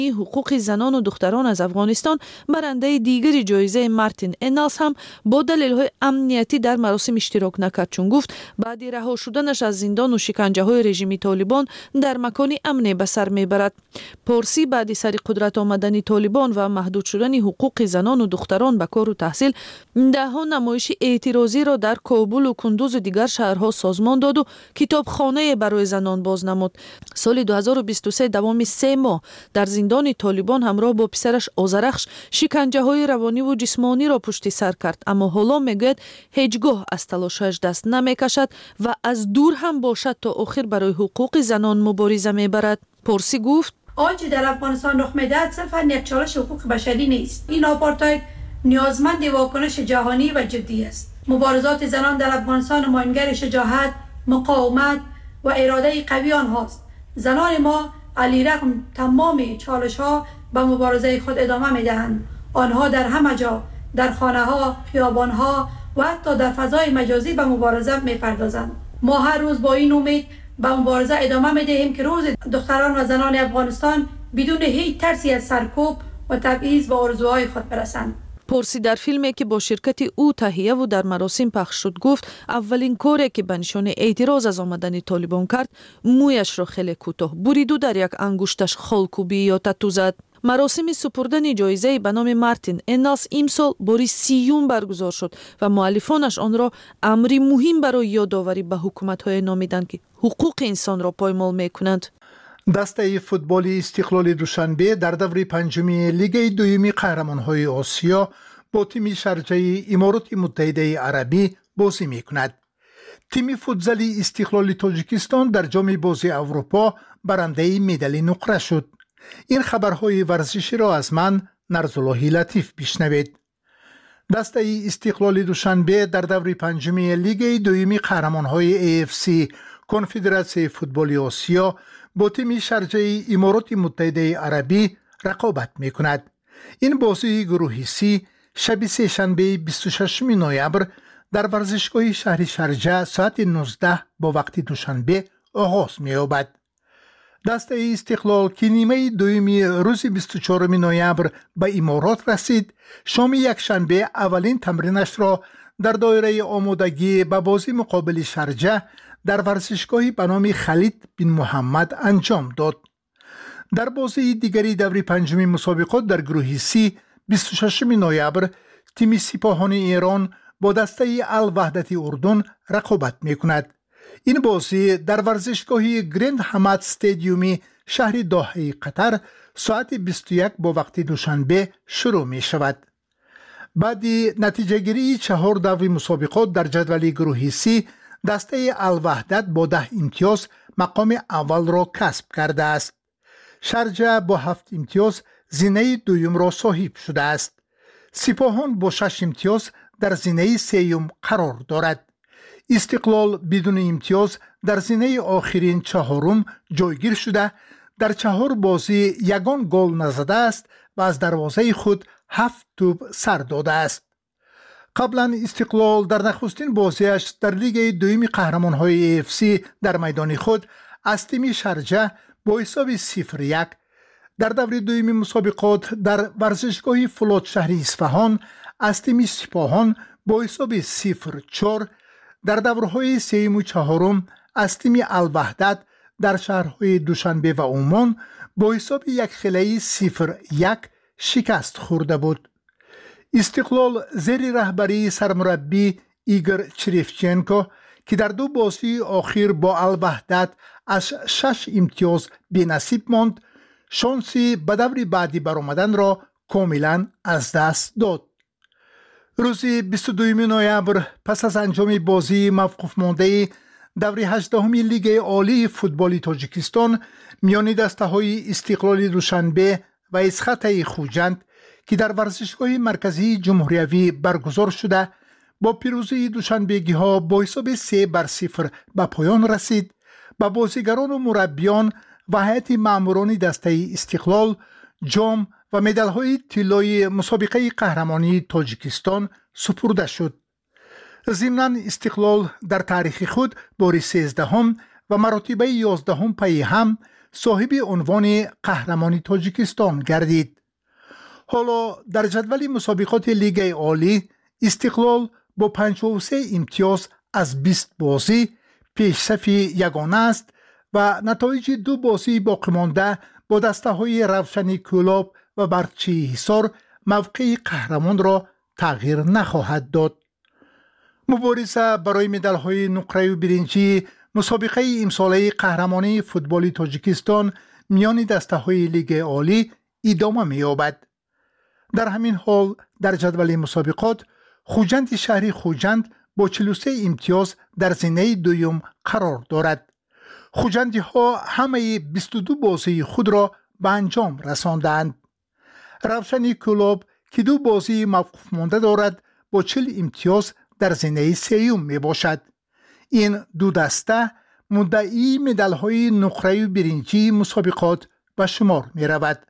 حقوق زنان و دختران از افغانستان برنده دیگری جایزه مارتین انالز هم با دلایل امنیتی در مراسم اشتراک نکرد، چون گفت بعد رها شدنش از زندان و شکنجه های رژیم طالبان در مکان امن به سر میبرد. پارسی بعد سر قدرت آمدن طالبان و محدود شدن حقوق زنان و دختران به کار و تحصیل، دهها نمایش اعتراضی را در کابل و کندوز و دیگر شهرها سازمان داد و کتابخانه برای زنان باز نمود. سال 2023 دوام 3 ماه در زندان طالبان همراه با پسرش آذرخش شکنجه های روانی و جسمانی را پشت سر کرد، اما حالا میگوید هیچگاه از تلاشش دست نمیکشد و از دور هم باشد تا آخر برای حقوق زنان مبارزه میبرد. پارسی گفت آنچه در افغانستان رخ میدهد صرفاً یک چالش حقوق بشری نیست. این آپارتاید نیازمند واکنش جهانی و جدی است. مبارزات زنان در افغانستان نمایانگر شجاعت، مقاومت و اراده قوی آنهاست. زنان ما علیرغم تمام چالش‌ها به مبارزه خود ادامه می‌دهند. آنها در همه جا، در خانه‌ها، خیابان‌ها و حتی در فضای مجازی به مبارزه می‌پردازند. ما هر روز با این امید به مبارزه ادامه می‌دهیم که روز دختران و زنان افغانستان بدون هیچ ترسی از سرکوب و تبعیض به آرزوهای خود برسند. پارسی در فیلمی که با شرکت او تهیه و در مراسم پخش شد گفت اولین کاری که به نشان اعتراض از آمدن طالبان کرد مویش را خیلی کوتاه برید و در یک انگشتش خالکوبی یا تتو زد. مراسم سپردن جایزه به نام مارتین انالز امسال باری 30 برگزار شد و مؤلفانش آن را امری مهم برای یادآوری به حکومت‌های نامیدند که حقوق انسان را پایمال می‌کنند. دسته فوتبال استقلال دوشنبه در دور پنجمی لیگ دوم قهرمان‌های آسیا با تیم شارجه امارات متحده عربی بازی می‌کند. تیم فوتزال استقلال تاجیکستان در جام بازی اروپا برنده مدال نقره شد. این خبرهای ورزشی را از من نرزالله لطیف بشنوید. دسته استقلال دوشنبه در دور پنجمی لیگ دوم قهرمان‌های AFC کنفدراسیون فوتبال آسیا با تیم شارجه امارات متحده عربی رقابت می‌کند. این بازی گروهی سی شب سه‌شنبه 26 نوامبر در ورزشگاه شهر شارجه ساعت 19 با وقت دوشنبه آغاز می‌یابد. دسته استقلال که نیمه دومی روز 24 نوامبر به امارات رسید، شام یک شنبه اولین تمرینش را در دایره آمادگی به بازی مقابل شارجه در ورزشگاهی به نام خالد بن محمد انجام داد. در بازی دیگری دور پنجمی مسابقات در گروه سی 26 نوامبر تیم سپاهان ایران با دسته الوحدت اردن رقابت می‌کند. این بازی در ورزشگاه گرند حمد استادیومی شهر دوحه قطر ساعت 21 با وقت دوشنبه شروع می شود. بعد نتیجه گیری 4 دور مسابقات در جدول گروه سی دسته الوحدت با 10 امتیاز مقام اول را کسب کرده است. شارجه با 7 امتیاز زینه دوم را صاحب شده است. سپاهان با 6 امتیاز در زینه سوم قرار دارد. استقلال بدون امتیاز در زینه آخرین چهارم جایگیر شده در 4 بازی یگان گل نزده است و از دروازه خود 7 توپ سر داده است. قبلا استقلال در نخستین بازیش در لیگ دوم قهرمان‌های AFC در میدان خود از تیم شارجه با حساب 0-1 در دور دوم مسابقات در ورزشگاه فولاد شهر اصفهان از تیم سپاهان با حساب 0-4 در دورهای سوم و چهارم از تیم الوحدت در شهرهای دوشنبه و عمان با حساب 1-0 شکست خورده بود. استقلال زیر رهبری سرمربی ایگور چریفچنکو که در 2 بازی آخر با الوحدت از 6 امتیاز بی‌نصیب ماند، شانسی به دور بعدی برآمدن را کاملا از دست داد. روز 22 نوامبر پس از انجام بازی موقوف مانده دور 18 لیگ عالی فوتبال تاجیکستان میان دسته‌های استقلال دوشنبه و اسخط خوجند که در ورزشگاه مرکزی جمهوریوی برگزار شده با پیروزی دوشنبهگی‌ها با حساب 3-0 به پایان رسید. با بازیگران و مربیان و هیئت ماموران دسته استقلال جام و مدال‌های طلایی مسابقه قهرمانی تاجیکستان سپرده شد. ضمناً استقلال در تاریخ خود بار 13 و مراتبه 11 پی هم صاحب عنوان قهرمانی تاجیکستان گردید. حالا در جدول مسابقات لیگ عالی استقلال با 53 امتیاز از 20 بازی پیشرفت یگانه است و نتایج 2 بازی باقی مانده با دسته‌های روشن کلاب و برچی حصار موقع قهرمان را تغییر نخواهد داد. مبارزه برای مدال‌های نقره و برنجی مسابقه امساله قهرمانی فوتبال تاجیکستان میان دسته‌های لیگ عالی ادامه می‌یابد. در همین حال در جدول مسابقات خوجند شهری خوجند با 43 امتیاز در زینه دوم قرار دارد. خوجندی ها همه 22 بازی خود را به انجام رساندند. روشن کلاب که 2 بازی موقوف مانده دارد با 40 امتیاز در زینه سوم می باشد. این دو دسته مدعی مدال‌های نقره و برنجی مسابقات به شمار می رود.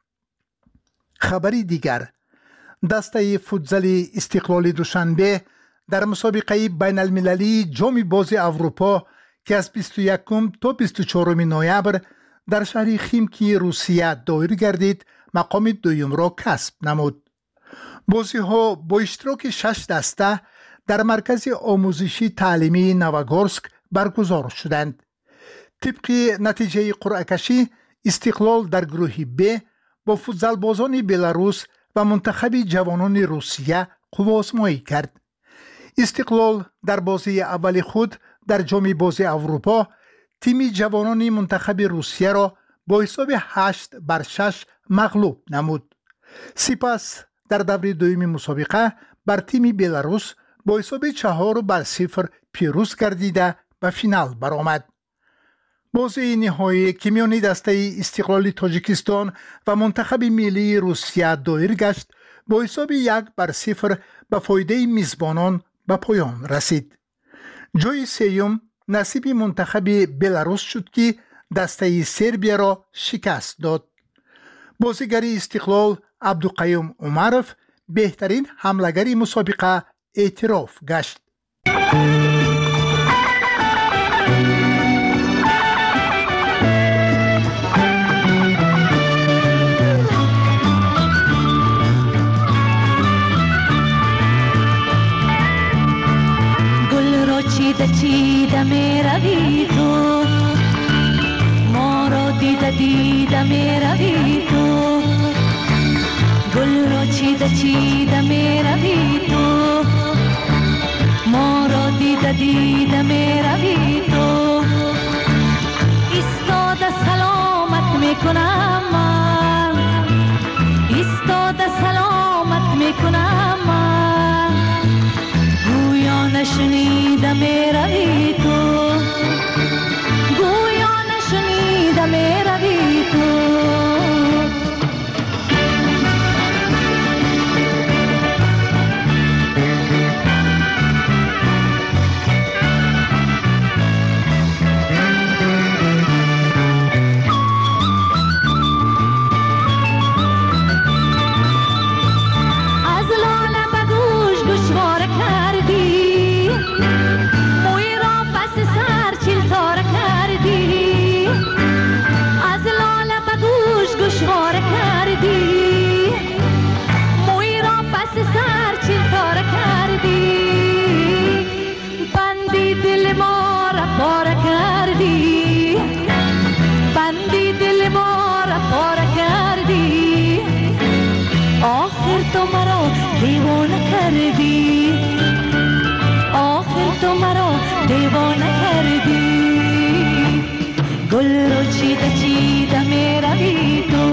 خبری دیگر، دسته فوتزال استقلال دوشنبه در مسابقه بین المللی جام باز اروپا که از 21 تا 24 نوامبر در شهر خیمکی روسیه دایر گردید مقام دوم را کسب نمود. بازی ها با اشتراک 6 دسته در مرکز آموزشی تعلیمی نوگورسک برگزار شدند. طبق نتیجه قرعه کشی استقلال در گروه ب با فوتزال بازان بلاروس و منتخب جوانان روسیه قوازمایی کرد. استقلال در بازی اول خود در جام باز اروپا تیم جوانان منتخب روسیه را با حساب 8-6 مغلوب نمود. سپس در دور دوم مسابقه بر تیم بلاروس با حساب 4-0 پیروز گردیده به فینال برآمد. بازی نهایی که میان دسته استقلال تاجیکستان و منتخب ملی روسیه دایر گشت با حساب 1-0 به فایده میزبانان به پایان رسید. جای سوم نصیب منتخب بلاروس شد که دسته سربیا را شکست داد. بازیگر استقلال عبدالقیوم عمرف بهترین حمله‌گر مسابقه اعتراف گشت. چیده می روی تو، ما را دیده می روی تو، گل را چیده می روی تو، ما را دیده می روی تو. ایستاده سلامت می کنم من، ایستاده سلامت می کنم من، گویا نشنیده می روی تو، گویا نشنیده می روی تو. تو مرا دیوانه کردی، گل رو چیده می روی تو،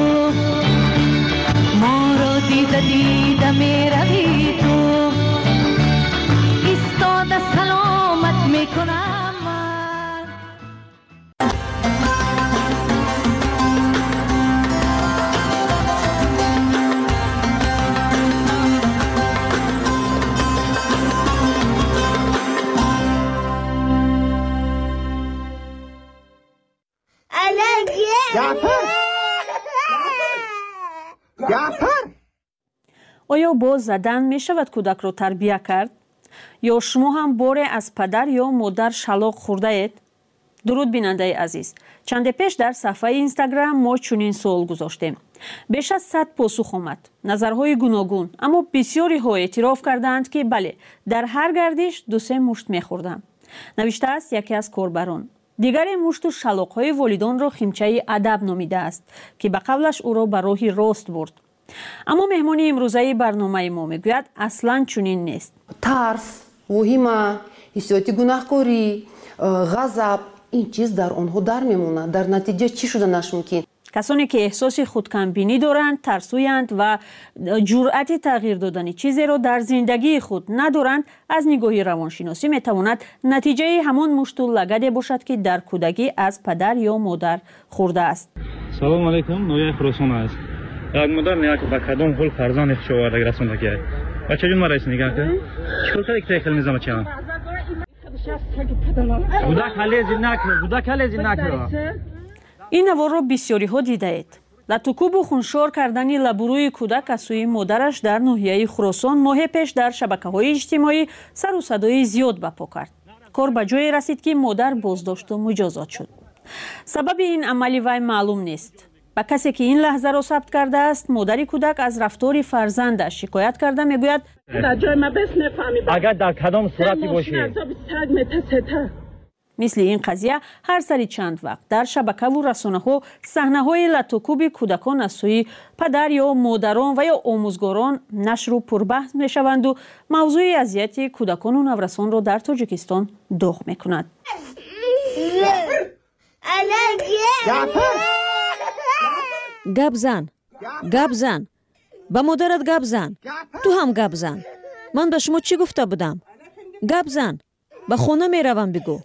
ما رو دیده می روی تو، ایستاده سلامت می کنم من. آیا با زدن می شود کودک را تربیت کرد؟ یا شما هم باره از پدر یا مادر شلاق خورده اید؟ درود بیننده عزیز، چند پیش در صفحه اینستاگرام ما چنین سوال گذاشتیم. بیش از 100 پاسخ آمد، نظرهای گوناگون، اما بسیاری ها اعتراف کردند که بله، در هر گردش 2-3 مشت میخوردم. نوشته است یکی از کاربران. دیگری مشت و شلاق های والدان را خیمچه ادب نامیده است که به قولش او را به راه راست برد. اما مهمانی امروزه برنامه ما میگوید اصلا چنین نیست. ترس، وهمه، حسیات گناهکاری، غضب، این چیز در آنها در میمونه. در نتیجه چی شده نشمکین؟ کسانی که احساس خودکمبینی دارند، ترسویند و جرأت تغییر دادن چیزی را در زندگی خود ندارند، از نگاه روانشناسی میتواند نتیجه همان مشت و لگد باشد که در کودکی از پدر یا مادر خورده است. سلام علیکم، نویا خراسان است. یک مادر نیاز به کدام حال فرزند خشوار رسانده که بچه جون مرا نگاه کن. چطور کاری که خیلی نظام چیان؟ بودا کلیزی نکرد. این نوار را بسیاری ها دیده اید. لطوکوب و خونشار کردن لبروی کودک از سوی مادرش در ناحیه خراسان ماه پیش در شبکه‌های اجتماعی سر و صدای زیاد برپا کرد. کار به جایی رسید که مادر بازداشت و مجازات شد. سبب این عمل وی معلوم نیست. با کسی که این لحظه را ثبت کرده است، مادر کودک از رفتار فرزندش شکایت کرده میگوید در جای ما بس نفهمی اگر در کدام صورتی باشه مثل این قضیه هر سری چند وقت در شبکه و رسانه ها صحنه های لطوکوب کودکان از سوی پدر یا مادران و یا آموزگاران نشر و پربحث می شوند و موضوع اذیت کودکان و نورسان را در تاجیکستان داغ می کند. گپ زن با مادرت گپ زن، تو هم گپ زن. من به شما چی گفته بودم؟ گپ زن، به خونه می روم بگو.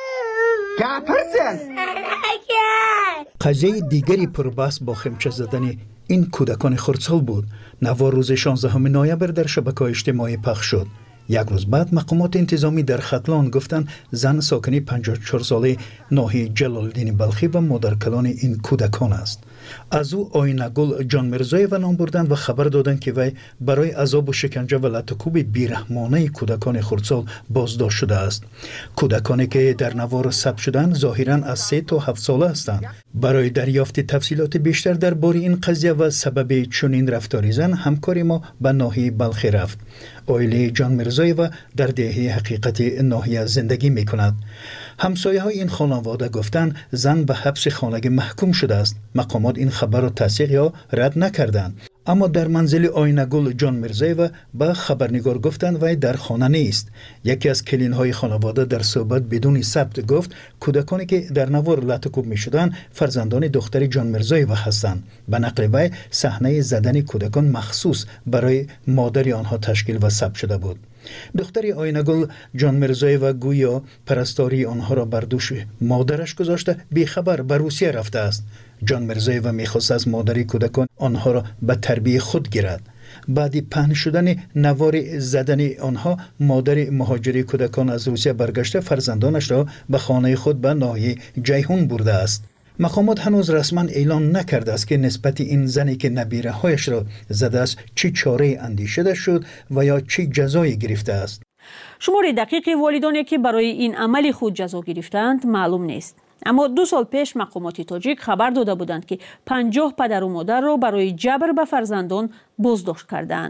قضیه دیگری پربحث با خیمچه زدن این کودکان خردسال بود. نوار روز 16 نوامبر در شبکه‌های اجتماعی پخش شد. یک روز بعد مقامات انتظامی در ختلان گفتند زن ساکن 54 ساله ناحیه جلال‌الدین بلخی و مادرکلان این کودکان است. از او آینه‌گل جان میرزایو نام بردند و خبر دادند که وی برای عذاب و شکنجه و لطوکوب بیرحمانه کودکان خردسال بازداشت شده است. کودکانی که در نوار ثبت شدند ظاهراً از 3 تا 7 ساله هستند. برای دریافت تفصیلات بیشتر درباره این قضیه و سبب چنین رفتار زن، همکاری ما به ناحیه بلخی رفت. اویلی جان میرزایو در دهه حقیقت ناحیه زندگی می‌کند. همسایه های این خانواده گفتند زن به حبس خانگی محکوم شده است. مقامات این خبر را تصدیق یا رد نکردند. اما در منزل آینه‌گل جان میرزایو به خبرنگار گفتند وی در خانه نیست. یکی از کلین های خانواده در صحبت بدون ثبت گفت کودکانی که در نوار لطوکوب می شدند فرزندان دختر جان میرزایو هستند. به نقل وی صحنه زدن کودکان مخصوص برای مادر آنها تشکیل و ثبت شده بود. دختر آینه‌گل جان میرزایو گویا پرستاری آنها را بر دوش مادرش گذاشته بیخبر به روسیه رفته است. جان میرزایو میخواست از مادر کودکان آنها را به تربیت خود گیرد. بعد پهن شدن نوار زدن آنها، مادر مهاجر کودکان از روسیه برگشته فرزندانش را به خانه خود به ناحیه جیهون برده است. مقامات هنوز رسما اعلان نکرده است که نسبت این زنی که نبیره هایش را زده است چی چاره اندیشیده شد و یا چی جزایی گرفته است. شمار دقیق والدانی که برای این عمل خود جزا گرفتند معلوم نیست. اما 2 سال پیش مقامات تاجیک خبر داده بودند که 50 پدر و مادر را برای جبر به فرزندان بازداشت کردند.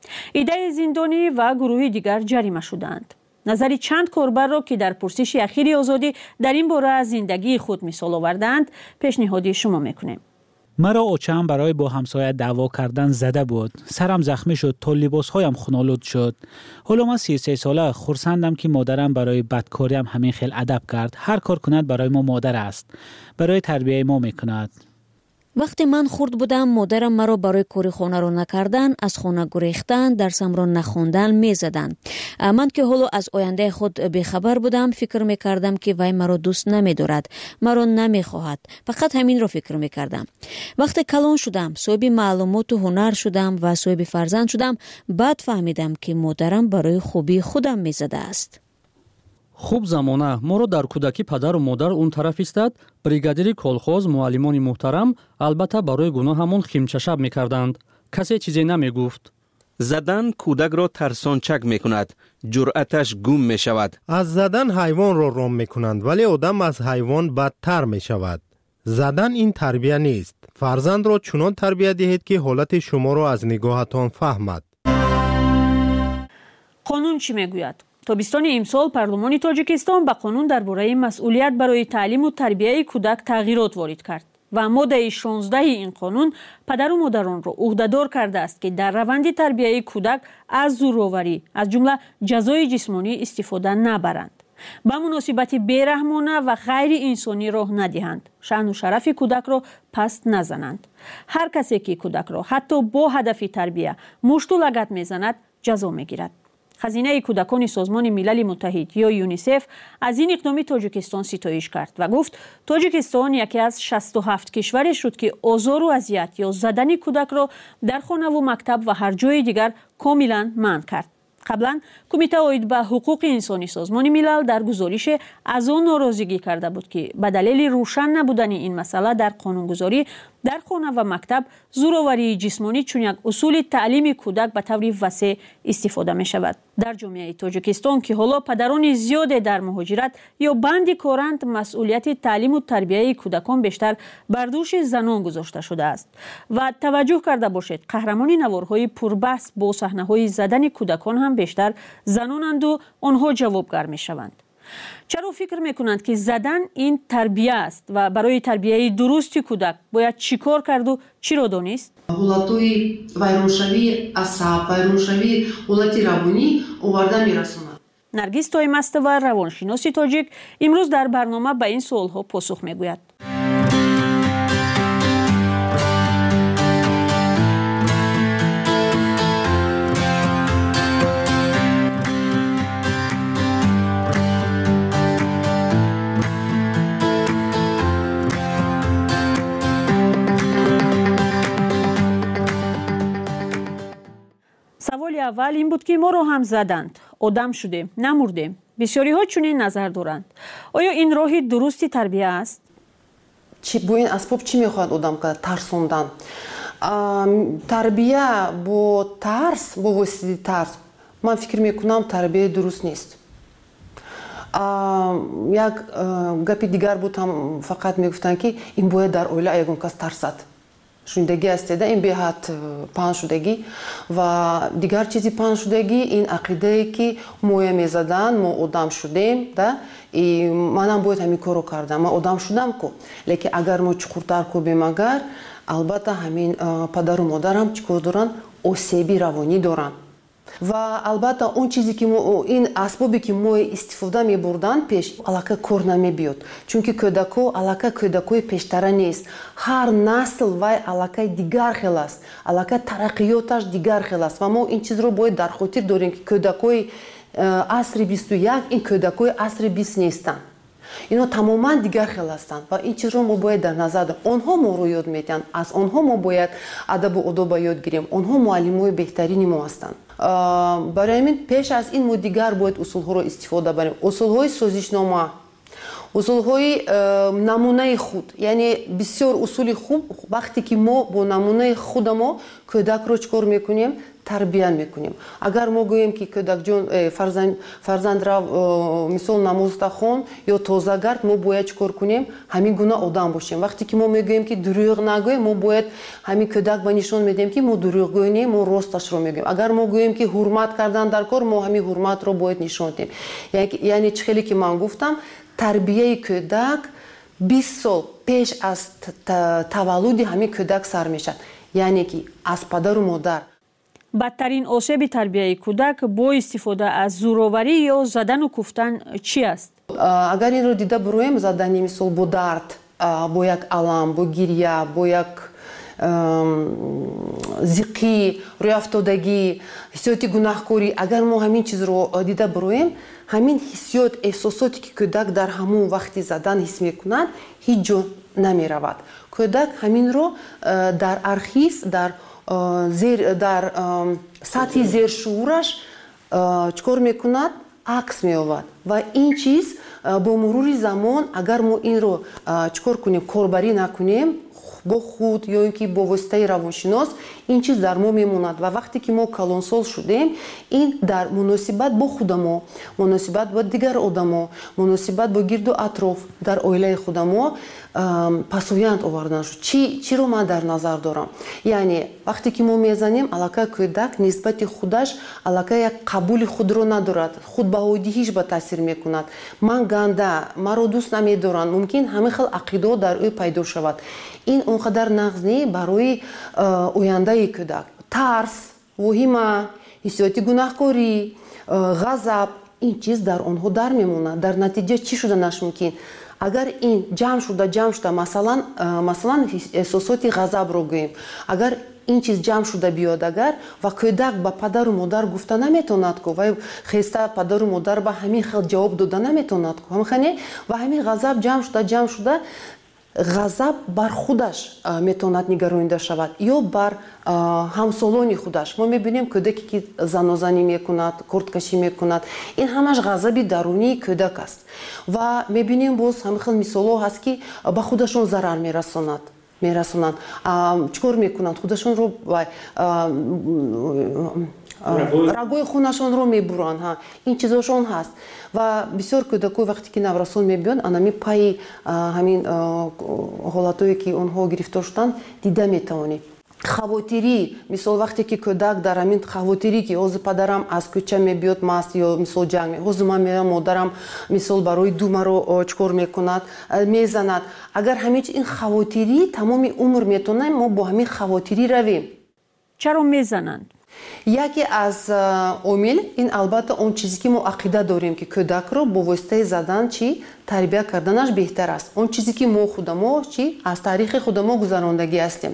ایده زندانی و گروه دیگر جریمه شدند. نظری چند کاربر را که در پرسش اخیر آزادی در این باره از زندگی خود مثال آوردند پیشنهاد شما میکنیم. مرا اوچم برای با همسایه دعوا کردن زده بود. سرم زخمی شد تا لباسهایم خونالود شد. حالا من 33 ساله خرسندم که مادرم برای بدکاریم همین خیل ادب کرد. هر کار کند برای ما مادر است. برای تربیت ما میکند. وقتی من خرد بودم مادرم مرا برای کاری خانه را نکردن، از خانه گریختن، درسم را نخواندن میزدند. من که حالا از آینده خود بیخبر بودم فکر میکردم که وی مرا دوست نمیدارد، مرا نمیخواهد. فقط همین را فکر میکردم. وقتی کلان شدم، صاحب معلومات و هنر شدم و صاحب فرزند شدم، بعد فهمیدم که مادرم برای خوبی خودم میزده است. خوب زمانه ما رو در کودکی پدر و مادر اون طرف ایستاد، بریگادیر کلخوز، معلمان محترم البته برای گناه همون خیمچه شب میکردند. کسی چیزی نمیگفت. زدن کودک را ترسانچک می کند. جرأتش گم می شود. از زدن حیوان را رام می کنند ولی آدم از حیوان بدتر می شود. زدن این تربیه نیست. فرزند را چنان تربیت دهید که حالت شما را از نگاهتان فهمد. قانون چی میگوید؟ تابستان امسال پارلمانی تاجیکستان به قانون درباره مسئولیت برای تعلیم و تربیت کودک تغییرات وارد کرد و ماده 16 این قانون پدر و مادران را عهده‌دار کرده است که در روند تربیت کودک از زورآوری از جمله جزای جسمانی استفاده نبرند، به مناسبت بیرحمانه و غیر انسانی راه ندهند، شأن و شرف کودک را پست نزنند. هر کسی که کودک را حتی با هدف تربیت مشت و لگد میزند جزا میگیرد. خزینه کودکان سازمان ملل متحد یا یونیسف از این اقدام تاجیکستان ستایش کرد و گفت تاجیکستان یکی از 67 کشوری شد که آزار و اذیت یا زدن کودک را در خانه و مکتب و هر جای دیگر کاملا منع کرد. قبلا کمیته عاید به حقوق انسانی سازمان ملل در گزارش از آن ناراضگی کرده بود که به دلیل روشن نبودن این مسئله در قانونگذاری در خانه و مکتب زورآوری جسمانی چون یک اصول تعلیم کودک به طور وسیع استفاده می شود. در جامعه تاجیکستان که حالا پدران زیاد در مهاجرت یا بند کارند، مسئولیت تعلیم و تربیت کودکان بیشتر بر دوش زنان گذاشته شده است و توجه کرده باشید قهرمان نوارهای پربحث با صحنه‌های زدن کودکان هم بیشتر زنانند و آنها جوابگر می شوند. چرا فکر میکنند که زدن این تربیه است و برای تربیه درست کودک باید چیکار کرد و چی را دانست؟ حالتهای ویرانشوی عصب، ویرانشوی حالت روانی آورده میرساند. نرگس تایمستova روانشناس تاجیک امروز در برنامه به این سوالها پاسخ میگوید. سوال اول این بود که ما رو هم زدند، آدم شدیم، نمردیم. بسیاری ها چنین نظر دارند. آیا این راهی درستی تربیه است؟ با این اسباب چی میخواد آدم کرد؟ ترسوندن. تربیه با ترس، با واسطه ترس، من فکر میکنم تربیه درست نیست. یک گپی دیگر بود، هم فقط میگفتن که این باید در اوله یکون کس ترسد. شوندگی استیده این بهت پان شدگی و دیگر چیزی پان شدگی این عقیده ای که مویه میزدن ما آدم شدیم ده منم باید همین کارو کردم، من آدم شدم کو، لیکن اگر ما چخورتر کو بیم اگر البته همین پدر و مادرم چیکار دارن؟ آسیبی روانی دارن و البته اون چیزی که این اسبابی که ما استفاده می بردن پیش علاقه کار نمی بیاد، چون که کودکو علاقه کودکوی پیشتره نیست. هر نسل وای علاقه دیگر خیلی است، علاقه ترقیاتش دیگر خیلی است و ما این چیز رو باید در خاطر داریم که کودکوی عصر 21 این کودکوی عصر 20 نیستن، اینا تماما دیگر خیلی هستند و این چیز رو ما باید در نظر داریم. آنها ما رو یاد میدن، از آنها ما باید ادب و آداب یاد گیریم، آنها معلمای بهترین ما هستند. برای همین پیش از این ما دیگر باید اصول ها رو استفاده بریم، اصول های سازشنامه، اصول های نمونه خود، یعنی بسیار اصول خوب. وقتی که ما با نمونه خود ما کودک رو چکار میکنیم؟ تربیت میکنیم. اگر ما گوییم که کودک جون فرزند را مثال نماز خون یا تازه گرد، ما باید چکار کنیم؟ همین گونه آدم باشیم. وقتی که ما میگوییم که دروغ نگویم، ما باید همین کودک به نشون میدیم که ما دروغ گوییم، ما راستش رو میگیم. اگر ما گوییم که حرمت کردن در کار، ما همین حرمت رو باید نشون بدیم. یعنی چخیلی که من گفتم تربیه کودک 20 سال پیش از تولد همین کودک سر میشد، یعنی که از پدر و مادر. بدترین آسیب تربیت کودک با استفاده از زورآوری یا زدن و کوفتن چی است؟ اگر این رو دیده برویم، زدن مثال با درد، با یک علم، با گریه، با یک زیقی، روی افتادگی، حسیات گناهکاری، اگر ما همین چیز رو دیده برویم، همین حسیات، احساساتی که کودک در همون وقتی زدن حس میکنند هیچ جا نمی رود. کودک همین رو در ارخیز، در سطح زیر شعورش چکار میکند؟ عکس میآورد و این چیز با مرور زمان اگر ما این رو چکار کنیم، کاربری نکنیم، бо худ ё ин ки бо воситаи равоншинос ин чиз дар мо мемонад ва вақте ки мо калонсол шудем ин дар муносибат бо худамо, муносибат бо дигар одамо, муносибат бо гирду атроф дар оилаи худамо пасоянт овардан шуд. Чиро ман дар назар дорам? Яъне вақте ки мо мезанем аллакай кӯдак нисбати худаш аллакай як қабули худро надорад, худбаҳодиҳиш ба таъсир мекунад. Ман ганда, маро дӯст намедоранд, мумкин ҳамин хел ақидо дар ӯ пайдо шавад. Ин он қадар нағз не барои ояндаи кӯдак. Тарс, воҳима, ҳиссиёти гунаҳкорӣ, ғазаб, ин чиз дар онҳо дар мемонад. Дар натиҷа чӣ шуданаш мумкин? Агар ин ҷамъ шуда масалан эҳсосоти ғазабро гӯем, агар ин чиз ҷамъ шуда биёд агар ва кӯдак ба падару модар гуфта наметавонад ку вай хеста падару модар ба ҳамин хел ҷавоб дода наметавонад ку ҳамхане ва ҳамин ғазаб ҷамъ шуда ғазаб бар худаш метавонад нигаронида шавад ё бар ҳамсолони худаш. Мо мебинем кӯдаке ки занозанӣ мекунад, курдкашӣ мекунад, ин ҳамаш ғазаби дарунии кӯдак аст ва мебинем боз ҳамин хел мисолҳо ҳаст ки ба худашон зарар мерасонанд, чикор мекунанд, худашонро рагои хунашонро мебуранд. Ин чизошон ҳаст ва бисёр кӯдакҳо вақте ки наврасон мебиёнд анами пайи ҳамин ҳолатое ки онҳо гирифтор шуданд дида метавонем. Хавотирӣ, мисол вақте ки кӯдак дар ҳамин хавотирӣ ки ҳозир падарам аз кӯча мебиёд маст ё мисол ҷанг, ҳозир ман мерам модарам мисол барои ду маро чикор мекунад, мезанад. Агар ҳамин ин хавотирӣ тамоми умр метавонем мо бо ҳамин хавотирӣ равем. Чаро мезананд? Яке аз омил ин албатта он чизе ки мо ақида дорем ки кӯдакро бо воситаи задан чи тарбия карданаш беҳтар аст. Он чизе ки мо худамо чи аз таърихи худамо гузарондагӣ ҳастем.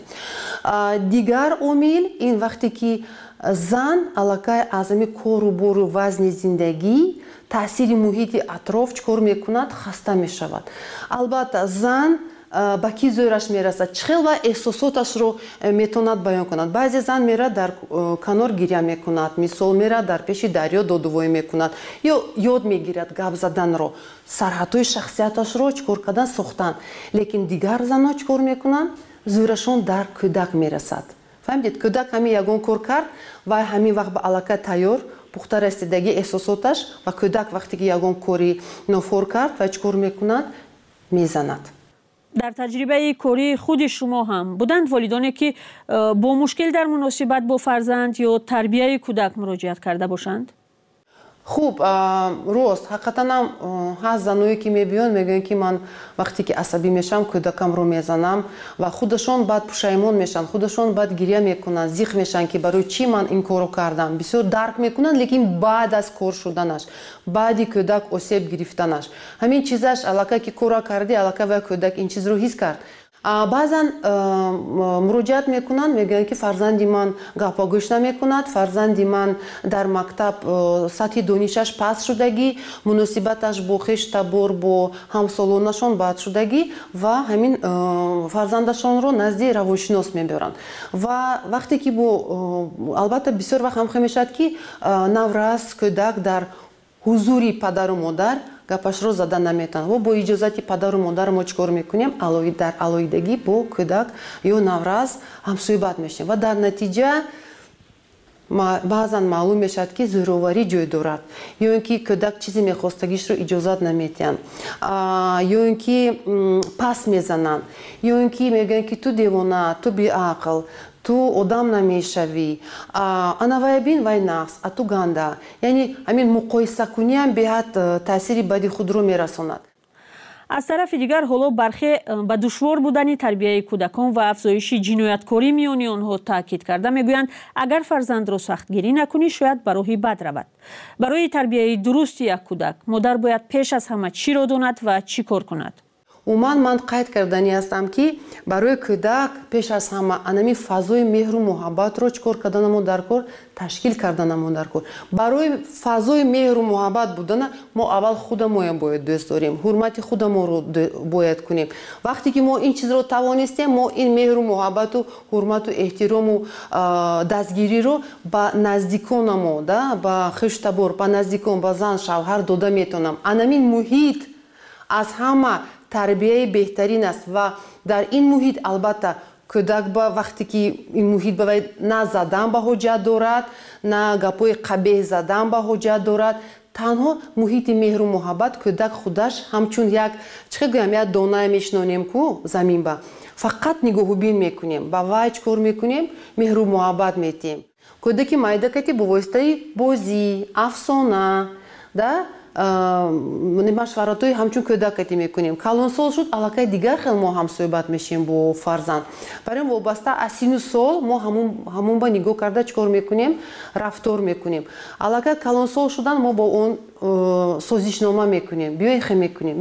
Дигар омил ин вақте ки зан аллакай аз ҳамин кору бору вазни зиндагӣ таъсири муҳити атроф чикор мекунад, хаста мешавад. Албатта зан ба ки зӯраш мерасад, чӣ хел ва эҳсосоташро метавонад баён кунад. Баъзе зан мерад дар канор гирья мекунад, мисол мерад дар пеши дарё додувоӣ мекунад ё ёд мегирад гап заданро, сарҳадҳои шахсияташро чикор кардан сохтан. Лекин дигар занҳо чикор мекунанд, зӯрашон дар кӯдак мерасад. Фаҳмидед, кӯдак ҳамин ягон кор кард ва ҳамин вақт ба аллакай тайёр пухта расидаги эҳсосоташ ва кӯдак вақте ки ягон кори нофор кард ва чикор мекунад, мезанад. дар таҷрибаи кории худи шумо ҳам буданд волидоне ки бо мушкил дар муносибат бо фарзанд ё тарбияи кӯдак муроҷиат карда бошанд? Хуб, рост ҳақиқатанам ҳаст заное ки мебиёнд мегӯянд ки ман вақте ки асабӣ мешавам кӯдакамро мезанам ва худашон баъд пушаймон мешаванд, худашон баъд гирья мекунанд, зиқ мешаванд ки барои чӣ ман ин корро кардам. Бисёр дарк мекунанд, лекин баъд аз кор шуданаш, баъди кӯдак осеб гирифтанаш, ҳамин чизаш аллакай ки корро карди, аллакай ва кӯдак ин чизро ҳис кард. Баъзан муроҷиат мекунанд, мегӯянд ки фарзанди ман гапогӯш намекунад, фарзанди ман дар мактаб сатҳи донишаш паст шудагӣ, муносибаташ бо хешу табор бо ҳамсолонашон бад шудагӣ ва ҳамин фарзандашонро назди равоншинос мебаранд. Ва вақте ки бо албатта бисёр вақт ҳамхел мешавад ки наврас кӯдак дар ҳузури падару модар гапашро зада наметавонад. Ва бо иҷозати падару модар мо чикор мекунем? Дар алоҳидагӣ бо кӯдак ё навраз ҳамсӯҳбат мешавем ва дар натиҷа баъзан маълум мешавад ки зӯроварӣ ҷой дорад, ё ин ки кӯдак чизе мехостагишро иҷозат наметиҳанд, ё ин ки пас мезананд, ё ин ки мегӯянд ки ту девона, ту беақл, ту одам намешавӣ, ана вай бин вай нақс, а ту ганда. Яъне ҳамин муқоисакуниам беҳад таъсири бади худро мерасонад. аз тарафи дигар ҳоло бархе ба душвор будани тарбияи кӯдакон ва афзоиши ҷинояткорӣ миёни онҳо таъкид карда мегӯянд агар фарзандро сахтгирӣ накунӣ шояд ба роҳи бад равад. барои тарбияи дурусти як кӯдак модар бояд пеш аз ҳама чиро донад ва чӣ кор кунад? умуман ман қайд кардани ҳастам ки барои кӯдак пеш аз ҳама анами фазои меҳру муҳаббатро чикор карданамо дар кор, ташкил карданамо дар кор. Барои фазои меҳру муҳаббат будана мо аввал худамоям бояд дӯст дорем, ҳурмати худамонро бояд кунем. Вақте ки мо ин чизро тавонистем, мо ин меҳру муҳаббату ҳурмату эҳтирому дастгириро ба наздиконамо, ба хештабор, ба наздикон, ба зан, шавҳар дода метавонам. Анамин муҳит аз ҳама тарбияи беҳтарин аст ва дар ин муҳит албатта кӯдак вақте ки ин муҳит бавай на задан ба ҳоҷат дорад, на гапҳои қабеҳ задан ба ҳоҷат дорад, танҳо муҳити меҳру муҳаббат кӯдак худаш ҳамчун як чӣ гӯям як донае мешинонем ку замин ба фақат нигоҳубин мекунем, ба вай чӣ кор мекунем, меҳру муҳаббат метиҳем. кӯдаки майдакати бо воситаи бозӣ, афсона машваратҳои ҳамчун кӯдакатӣ мекунем. Калонсол шуд аллакай дигар хел мо ҳамсоҳбат мешем бо фарзанд. Барои вобаста аз сину сол мо ҳамон ба нигоҳ карда чӣ кор мекунем, рафтор мекунем. Аллакай калонсол шудан мо бо он созишнома мекунем, биёхе мекунем,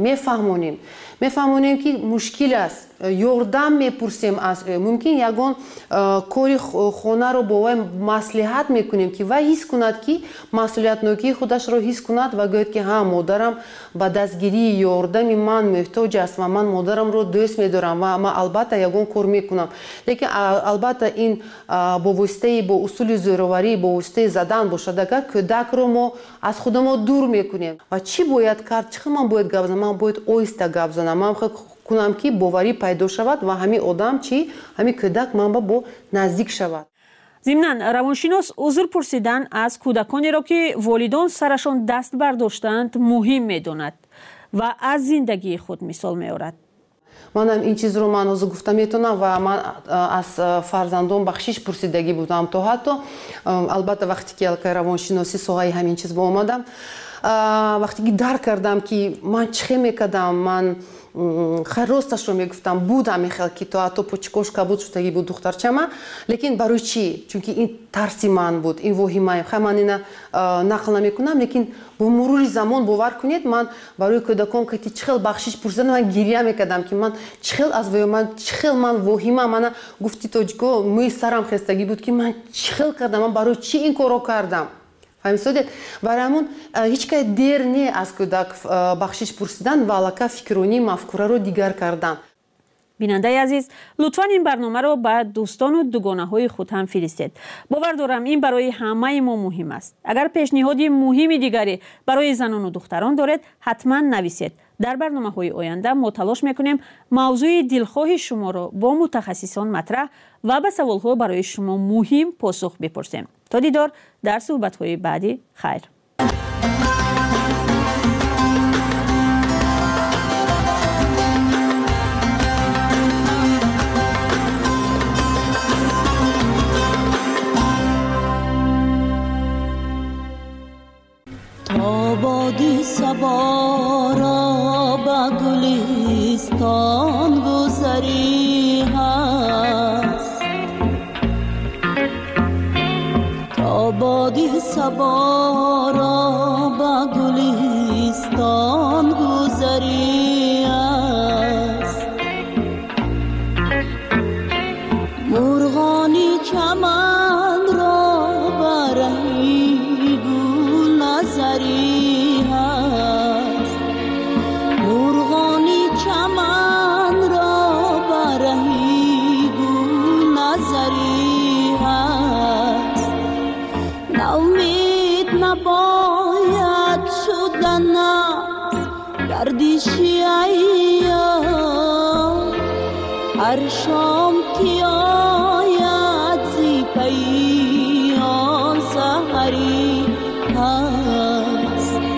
мефаҳмонем ки мушкил аст, ёрдам мепурсем аз мумкин ягон кори хонаро бо вай маслиҳат мекунем ки вай ҳис кунад ки масъулиятнокии худашро ҳис кунад ва гӯяд ки ҳа модарам ба дастгирии ёрдами ман муҳтоҷ аст ва ман модарамро дӯст медорам ва ман албатта ягон кор мекунам. Лекин албатта ин бо воситаи бо усули зӯроварӣ, бо воситаи задан бошад, агар кӯдакро мо аз худамо дур мекунем ва чӣ бояд кард, чӣ ман бояд гап занам, ман бояд оҳиста гап занам, ман кунам ки боварӣ пайдо шавад ва ҳамин одам чӣ, ҳамин кӯдак манба бо наздик шавад. зимнан равоншинос узр пурсидан аз кӯдаконеро ки волидон сарашон даст бардоштанд муҳим медонад ва аз зиндагии худ мисол меорад. манам ин чизро ман ҳозир гуфта метавонам ва ман аз фарзандон бахшиш пурсидагӣ будам то ҳатто албатта вақте ки алкай равоншиносӣ соҳаи ҳамин чиз ба омадам, вақте ки дарк кардам ки ман чӣ мекардам, ман росташро мегуфтам, буд ҳамин хел ки то ҳатто почекошка буд шудагӣ буд духтарчама, лекин барои чӣ? Чунки ин тарси ман буд, ин воҳимаи хай ман ина нақл намекунам, лекин бо мурури замон бовар кунед, ман барои кӯдакон ки чӣ хел бахшиш пурсидам, ман гирья мекардам ки ман чӣ хел аз воҳимам, чӣ хел ман воҳимам, мана гуфти тоҷико мӯи сарам хестагӣ буд ки ман чӣ хел кардам, ман барои чӣ ин корро кардам. барои ҳамон ҳеҷ кай дер не аз кӯдак бахшиш пурсидан ва аллакай фикрронӣ мафкураро дигар кардан. бинандаи азиз, лутфан ин барномаро ба дӯстону дугонаҳои худ ҳам фиристед. бовар дорам ин барои ҳамаи мо муҳим аст. агар пешниҳоди муҳими дигаре барои занону духтарон доред, ҳатман нависед. дар барномаҳои оянда мо талош мекунем мавзӯи дилхоҳи шуморо бо мутахассисон матраҳ ва ба саволҳо барои шумо муҳим посух бипурсем. то дидор дар суҳбатҳои баъди. хайр. بادی سبارا با گلستان گذری هست، تا بادی سبارا با گلستان گذری هست، مرغانی چمن را برای گل نظری باید شدن گردشی ایام، هر شام که آید زی پیام سحری هست.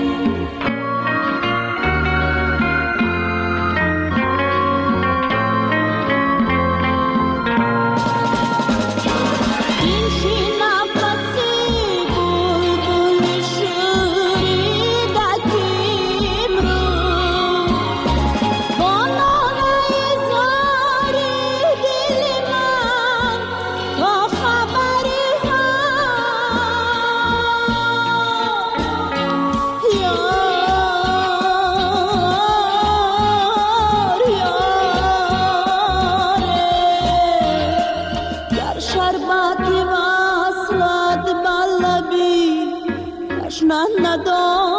شربتی وصلت بلبی تشنه ندارم